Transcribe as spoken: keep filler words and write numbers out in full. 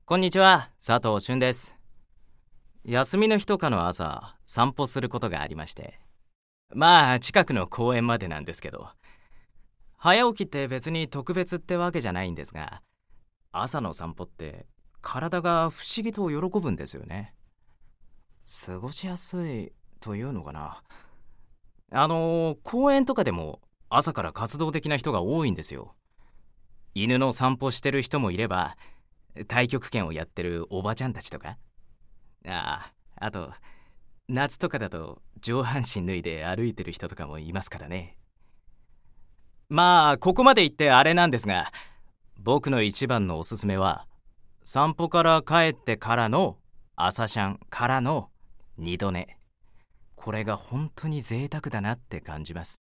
こんにちは、佐藤俊です。休みの日とかの朝、散歩することがありまして。まあ、近くの公園までなんですけど。早起きって別に特別ってわけじゃないんですが、朝の散歩って体が不思議と喜ぶんですよね。過ごしやすいというのかな。あの、公園とかでも朝から活動的な人が多いんですよ。犬の散歩してる人もいれば、太極拳をやってるおばちゃんたちとか。ああ、あと、夏とかだと上半身脱いで歩いてる人とかもいますからね。まあ、ここまで言ってあれなんですが、僕の一番のおすすめは、散歩から帰ってからの朝シャンからの二度寝。これが本当に贅沢だなって感じます。